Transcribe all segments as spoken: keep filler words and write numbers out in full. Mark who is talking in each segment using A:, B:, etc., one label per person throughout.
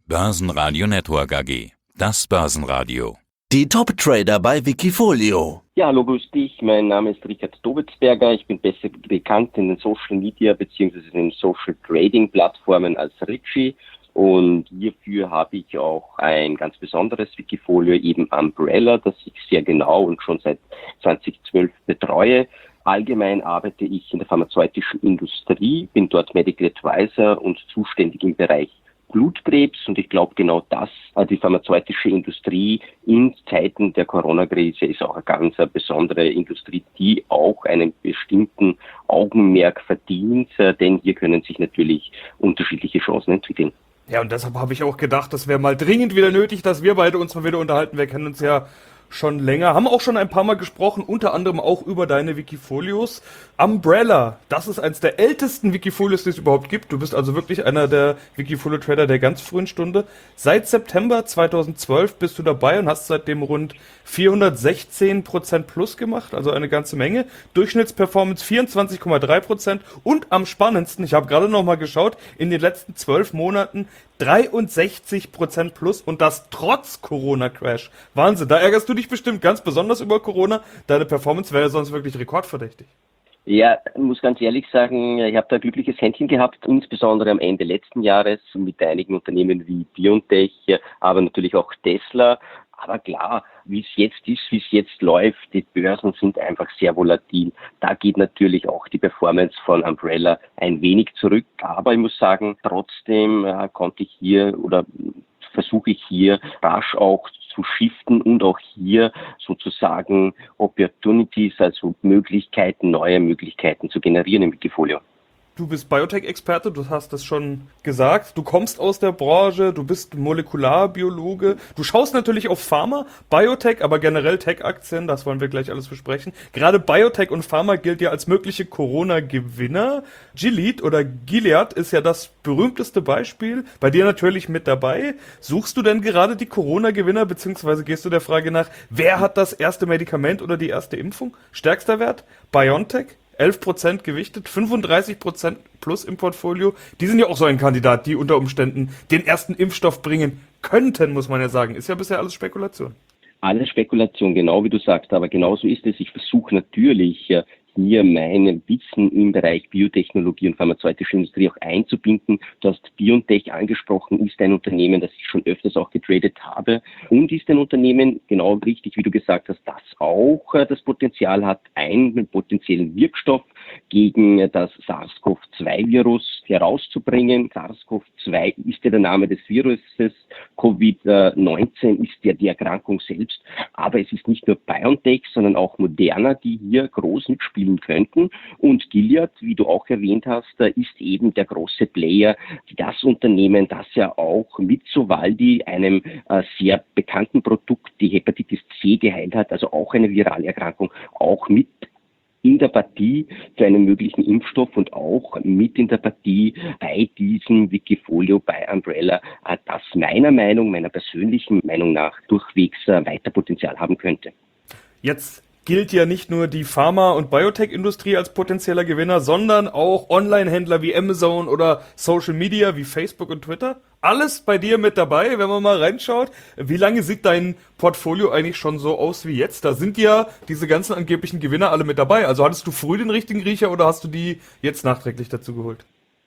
A: Börsenradio Network A G. Das Börsenradio.
B: Die Top-Trader bei Wikifolio.
C: Ja, hallo, grüß dich. Mein Name ist Richard Dobitzberger. Ich bin besser bekannt in den Social Media bzw. in den Social Trading Plattformen als Richie. Und hierfür habe ich auch ein ganz besonderes Wikifolio, eben Umbrella, das ich sehr genau und schon seit zweitausendzwölf betreue. Allgemein arbeite ich in der pharmazeutischen Industrie, bin dort Medical Advisor und zuständig im Bereich Blutkrebs, und ich glaube, genau das, die pharmazeutische Industrie in Zeiten der Corona-Krise ist auch eine ganz eine besondere Industrie, die auch einen bestimmten Augenmerk verdient, denn hier können sich natürlich unterschiedliche Chancen entwickeln.
D: Ja, und deshalb habe ich auch gedacht, das wäre mal dringend wieder nötig, dass wir beide uns mal wieder unterhalten. Wir kennen uns ja schon länger, haben auch schon ein paar Mal gesprochen, unter anderem auch über deine Wikifolios. Umbrella, das ist eins der ältesten Wikifolios, die es überhaupt gibt. Du bist also wirklich einer der Wikifolio-Trader der ganz frühen Stunde. Seit September zweitausendzwölf bist du dabei und hast seitdem rund vierhundertsechzehn Prozent plus gemacht, also eine ganze Menge. Durchschnittsperformance vierundzwanzig Komma drei Prozent und am spannendsten, ich habe gerade noch mal geschaut, in den letzten zwölf Monaten dreiundsechzig Prozent plus, und das trotz Corona-Crash. Wahnsinn, da ärgerst du dich bestimmt ganz besonders über Corona. Deine Performance wäre sonst wirklich rekordverdächtig.
C: Ja, ich muss ganz ehrlich sagen, ich habe da ein glückliches Händchen gehabt, insbesondere am Ende letzten Jahres mit einigen Unternehmen wie BioNTech, aber natürlich auch Tesla. Aber klar, wie es jetzt ist, wie es jetzt läuft, die Börsen sind einfach sehr volatil. Da geht natürlich auch die Performance von Umbrella ein wenig zurück. Aber ich muss sagen, trotzdem äh, konnte ich hier oder versuche ich hier rasch auch zu shiften und auch hier sozusagen Opportunities, also Möglichkeiten, neue Möglichkeiten zu generieren im Wikifolio.
D: Du bist Biotech-Experte, du hast das schon gesagt. Du kommst aus der Branche, du bist Molekularbiologe. Du schaust natürlich auf Pharma, Biotech, aber generell Tech-Aktien, das wollen wir gleich alles besprechen. Gerade Biotech und Pharma gilt ja als mögliche Corona-Gewinner. Gilead oder Gilead ist ja das berühmteste Beispiel. Bei dir natürlich mit dabei. Suchst du denn gerade die Corona-Gewinner, beziehungsweise gehst du der Frage nach, wer hat das erste Medikament oder die erste Impfung? Stärkster Wert? BioNTech? elf Prozent gewichtet, fünfunddreißig Prozent plus im Portfolio. Die sind ja auch so ein Kandidat, die unter Umständen den ersten Impfstoff bringen könnten, muss man ja sagen. Ist ja bisher alles Spekulation.
C: Alles Spekulation, genau wie du sagst, aber genauso ist es. Ich versuche natürlich hier mein Wissen im Bereich Biotechnologie und pharmazeutische Industrie auch einzubinden. Du hast BioNTech angesprochen, ist ein Unternehmen, das ich schon öfters auch getradet habe, und ist ein Unternehmen, genau richtig, wie du gesagt hast, das auch das Potenzial hat, einen potenziellen Wirkstoff gegen das SARS-CoV zwei Virus herauszubringen. SARS-CoV zwei ist ja der Name des Viruses, Covid neunzehn ist ja die Erkrankung selbst, aber es ist nicht nur BioNTech, sondern auch Moderna, die hier groß mitspielen könnten. Und Gilead, wie du auch erwähnt hast, ist eben der große Player, das Unternehmen, das ja auch mit Sovaldi, einem äh, sehr bekannten Produkt, die Hepatitis C geheilt hat, also auch eine virale Erkrankung, auch mit in der Partie für einen möglichen Impfstoff und auch mit in der Partie bei diesem Wikifolio, bei Umbrella, äh, das meiner Meinung, meiner persönlichen Meinung nach durchwegs äh, weiter Potenzial haben könnte.
D: Jetzt gilt ja nicht nur die Pharma- und Biotech-Industrie als potenzieller Gewinner, sondern auch Online-Händler wie Amazon oder Social Media wie Facebook und Twitter. Alles bei dir mit dabei, wenn man mal reinschaut. Wie lange sieht dein Portfolio eigentlich schon so aus wie jetzt? Da sind ja diese ganzen angeblichen Gewinner alle mit dabei. Also hattest du früh den richtigen Riecher oder hast du die jetzt nachträglich dazu geholt?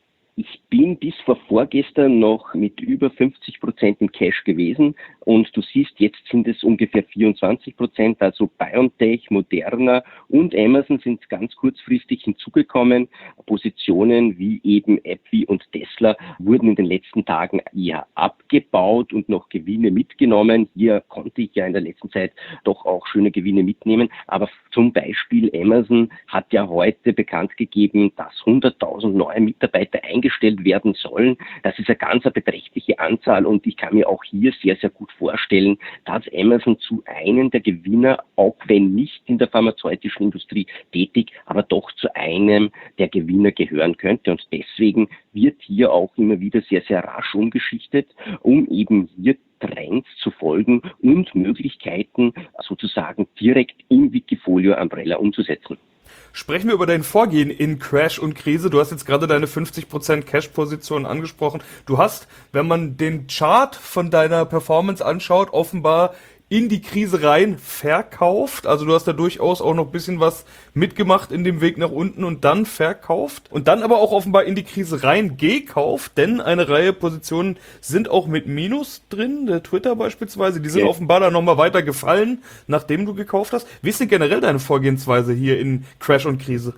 C: Ich bin bis vor vorgestern noch mit über fünfzig Prozent im Cash gewesen, und du siehst, jetzt sind es ungefähr vierundzwanzig Prozent, also BioNTech, Moderna und Amazon sind ganz kurzfristig hinzugekommen. Positionen wie eben AbbVie und Tesla wurden in den letzten Tagen eher abgebaut und noch Gewinne mitgenommen. Hier konnte ich ja in der letzten Zeit doch auch schöne Gewinne mitnehmen, aber zum Beispiel Amazon hat ja heute bekannt gegeben, dass hunderttausend neue Mitarbeiter eingestellt werden sollen. Das ist eine ganz eine beträchtliche Anzahl, und ich kann mir auch hier sehr, sehr gut vorstellen, dass Amazon zu einem der Gewinner, auch wenn nicht in der pharmazeutischen Industrie tätig, aber doch zu einem der Gewinner gehören könnte. Und deswegen wird hier auch immer wieder sehr, sehr rasch umgeschichtet, um eben hier Trends zu folgen und Möglichkeiten sozusagen direkt im Wikifolio Umbrella umzusetzen.
D: Sprechen wir über dein Vorgehen in Crash und Krise. Du hast jetzt gerade deine fünfzig Prozent Cash-Position angesprochen. Du hast, wenn man den Chart von deiner Performance anschaut, offenbar in die Krise rein verkauft. Also du hast da durchaus auch noch ein bisschen was mitgemacht in dem Weg nach unten und dann verkauft. Und dann aber auch offenbar in die Krise rein gekauft, denn eine Reihe Positionen sind auch mit Minus drin, der Twitter beispielsweise. Die sind
C: Okay.
D: offenbar dann nochmal weiter gefallen, nachdem du gekauft hast. Wie ist denn generell deine Vorgehensweise hier in Crash und Krise?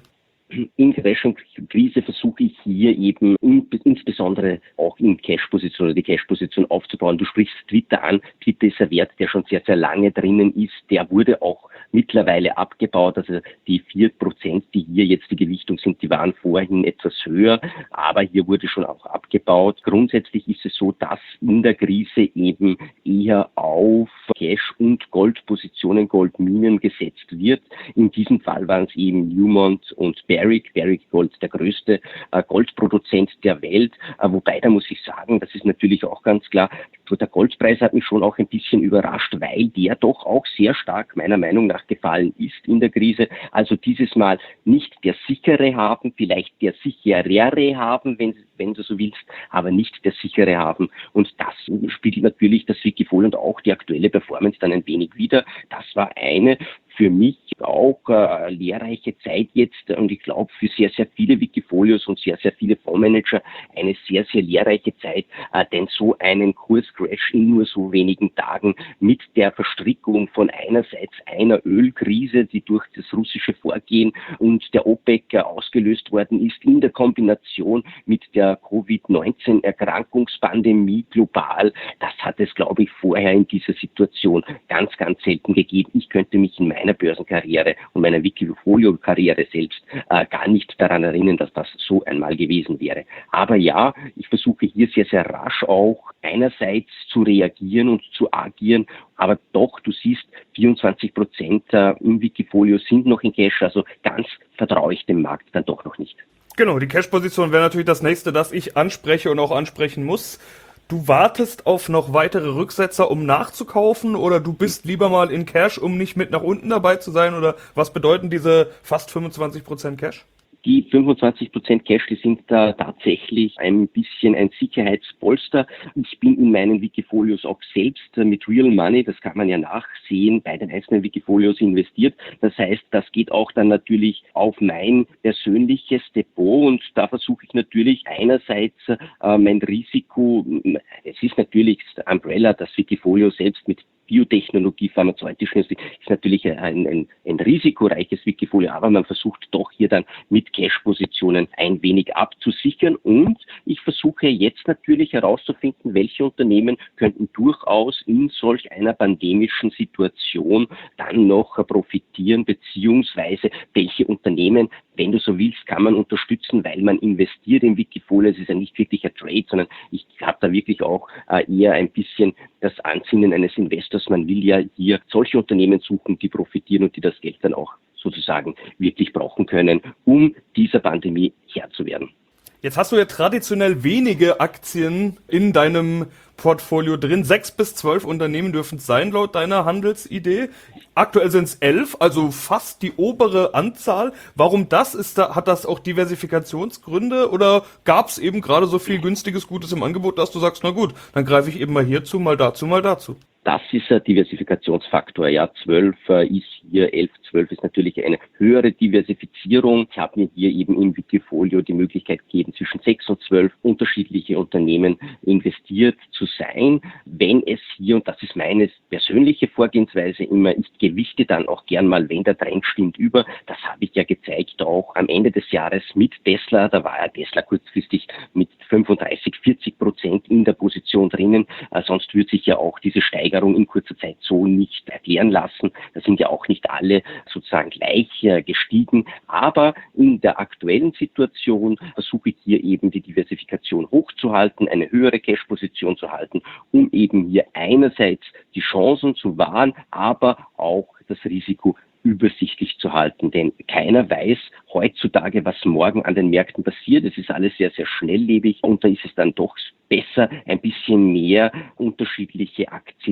C: In Crash und Krise versuche ich hier eben in, insbesondere auch in Cash-Position oder die Cash-Position aufzubauen. Du sprichst Twitter an. Twitter ist ein Wert, der schon sehr, sehr lange drinnen ist. Der wurde auch mittlerweile abgebaut. Also die vier Prozent, die hier jetzt die Gewichtung sind, die waren vorhin etwas höher. Aber hier wurde schon auch abgebaut. Grundsätzlich ist es so, dass in der Krise eben eher auf Cash- und Goldpositionen, Goldminen gesetzt wird. In diesem Fall waren es eben Newmont und Barrick. Barrick Gold, der größte äh, Goldproduzent der Welt. Äh, wobei, da muss ich sagen, das ist natürlich auch ganz klar, der Goldpreis hat mich schon auch ein bisschen überrascht, weil der doch auch sehr stark meiner Meinung nach gefallen ist in der Krise. Also dieses Mal nicht der sichere Hafen, vielleicht der sicherere Hafen, wenn, wenn du so willst, aber nicht der sichere Hafen. Und das spiegelt natürlich das Wikifolio und auch die aktuelle Performance dann ein wenig wider. Das war eine für mich auch äh, lehrreiche Zeit jetzt und ich glaube für sehr, sehr viele Wikifolios und sehr, sehr viele Fondsmanager eine sehr, sehr lehrreiche Zeit, äh, denn so einen Kurscrash in nur so wenigen Tagen mit der Verstrickung von einerseits einer Ölkrise, die durch das russische Vorgehen und der OPEC äh, ausgelöst worden ist, in der Kombination mit der Covid neunzehn Erkrankungspandemie global, das hat es, glaube ich, vorher in dieser Situation ganz, ganz selten gegeben. Ich könnte mich in meiner Börsenkarriere und meiner Wikifolio-Karriere selbst äh, gar nicht daran erinnern, dass das so einmal gewesen wäre. Aber ja, ich versuche hier sehr, sehr rasch auch einerseits zu reagieren und zu agieren, aber doch, du siehst, vierundzwanzig Prozent äh, im Wikifolio sind noch in Cash, also ganz vertraue ich dem Markt dann doch noch nicht.
D: Genau, die Cash-Position wäre natürlich das nächste, das ich anspreche und auch ansprechen muss. Du wartest auf noch weitere Rücksetzer, um nachzukaufen, oder du bist lieber mal in Cash, um nicht mit nach unten dabei zu sein, oder was bedeuten diese fast fünfundzwanzig Prozent Cash?
C: Die fünfundzwanzig Prozent Cash, die sind da tatsächlich ein bisschen ein Sicherheitspolster. Ich bin in meinen Wikifolios auch selbst mit Real Money, das kann man ja nachsehen, bei den einzelnen Wikifolios investiert. Das heißt, das geht auch dann natürlich auf mein persönliches Depot und da versuche ich natürlich einerseits äh, mein Risiko, es ist natürlich Umbrella, das Wikifolio selbst mit Biotechnologie, pharmazeutischen ist natürlich ein, ein, ein risikoreiches Wikifolio, aber man versucht doch hier dann mit Cash-Positionen ein wenig abzusichern und ich versuche jetzt natürlich herauszufinden, welche Unternehmen könnten durchaus in solch einer pandemischen Situation dann noch profitieren, beziehungsweise welche Unternehmen, wenn du so willst, kann man unterstützen, weil man investiert im Wikifolio. Es ist ja nicht wirklich ein Trade, sondern ich habe da wirklich auch äh, eher ein bisschen das Ansinnen eines Investors. Man will ja hier solche Unternehmen suchen, die profitieren und die das Geld dann auch sozusagen wirklich brauchen können, um dieser Pandemie Herr zu werden.
D: Jetzt hast du ja traditionell wenige Aktien in deinem Portfolio drin. Sechs bis zwölf Unternehmen dürfen es sein, laut deiner Handelsidee. Aktuell sind es elf, also fast die obere Anzahl. Warum das? Ist da, hat das auch Diversifikationsgründe oder gab es eben gerade so viel günstiges Gutes im Angebot, dass du sagst, na gut, dann greife ich eben mal hierzu, mal dazu, mal dazu?
C: Das ist ein Diversifikationsfaktor. Ja, zwölf äh, ist hier, elf, zwölf ist natürlich eine höhere Diversifizierung. Ich habe mir hier eben im Wikifolio die Möglichkeit gegeben, zwischen sechs und zwölf unterschiedliche Unternehmen investiert zu sein. Wenn es hier, und das ist meine persönliche Vorgehensweise immer, ich gewichte dann auch gern mal, wenn der Trend stimmt, über. Das habe ich ja gezeigt auch am Ende des Jahres mit Tesla. Da war ja Tesla kurzfristig mit fünfunddreißig, vierzig Prozent in der Position drinnen. Äh, sonst würde sich ja auch diese Steigerung in kurzer Zeit so nicht erklären lassen. Da sind ja auch nicht alle sozusagen gleich äh, gestiegen. Aber in der aktuellen Situation versuche ich hier eben die Diversifikation hochzuhalten, eine höhere Cash-Position zu halten, um eben hier einerseits die Chancen zu wahren, aber auch das Risiko übersichtlich zu halten, denn keiner weiß heutzutage, was morgen an den Märkten passiert. Es ist alles sehr, sehr schnelllebig und da ist es dann doch besser, ein bisschen mehr unterschiedliche Aktien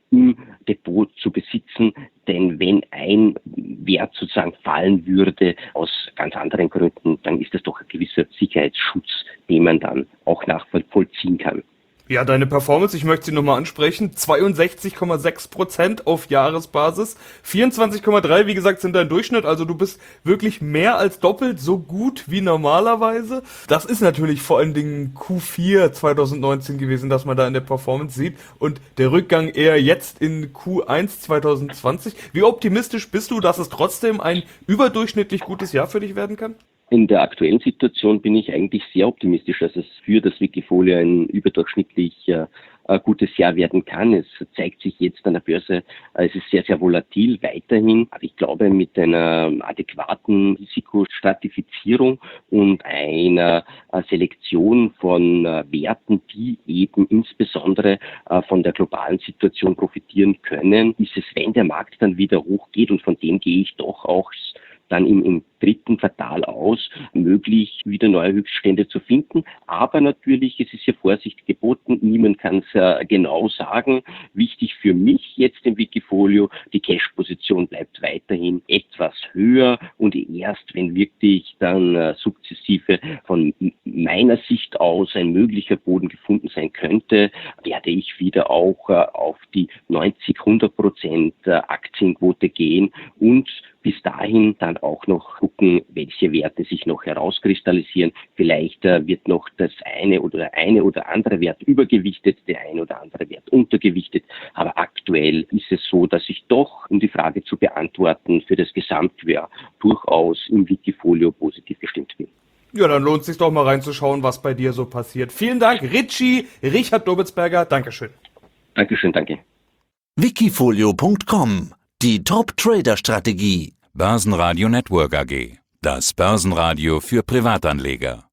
C: im Depot zu besitzen. Denn wenn ein Wert sozusagen fallen würde aus ganz anderen Gründen, dann ist das doch ein gewisser Sicherheitsschutz, den man dann auch nachvollziehen kann.
D: Ja, deine Performance, ich möchte sie nochmal ansprechen, zweiundsechzig Komma sechs Prozent auf Jahresbasis, vierundzwanzig Komma drei, wie gesagt, sind dein Durchschnitt, also du bist wirklich mehr als doppelt so gut wie normalerweise. Das ist natürlich vor allen Dingen Q vier zwanzig neunzehn gewesen, dass man da in der Performance sieht und der Rückgang eher jetzt in Q eins zwanzig zwanzig. Wie optimistisch bist du, dass es trotzdem ein überdurchschnittlich gutes Jahr für dich werden kann?
C: In der aktuellen Situation bin ich eigentlich sehr optimistisch, dass es für das Wikifolio ein überdurchschnittlich äh, gutes Jahr werden kann. Es zeigt sich jetzt an der Börse, äh, es ist sehr, sehr volatil weiterhin. Aber ich glaube, mit einer adäquaten Risikostratifizierung und einer äh, Selektion von äh, Werten, die eben insbesondere äh, von der globalen Situation profitieren können, ist es, wenn der Markt dann wieder hochgeht, und von dem gehe ich doch auch dann im, im dritten Quartal aus, möglich wieder neue Höchststände zu finden. Aber natürlich, es ist ja Vorsicht geboten, niemand kann es äh, genau sagen. Wichtig für mich jetzt im Wikifolio, die Cash-Position bleibt weiterhin etwas höher und erst wenn wirklich dann äh, sukzessive von meiner Sicht aus ein möglicher Boden gefunden sein könnte, werde ich wieder auch äh, auf die neunzig, hundert Prozent äh, Aktienquote gehen und bis dahin dann auch noch gucken, welche Werte sich noch herauskristallisieren. Vielleicht äh, wird noch das eine oder der eine oder andere Wert übergewichtet, der eine oder andere Wert untergewichtet. Aber aktuell ist es so, dass ich doch, um die Frage zu beantworten, für das Gesamtjahr durchaus im Wikifolio positiv gestimmt bin.
D: Ja, dann lohnt es sich doch mal reinzuschauen, was bei dir so passiert. Vielen Dank, Richie, Richard Dobitzberger. Dankeschön.
C: Dankeschön, danke.
B: Wikifolio Punkt com, die Top-Trader-Strategie.
A: Börsenradio Network A G. Das Börsenradio für Privatanleger.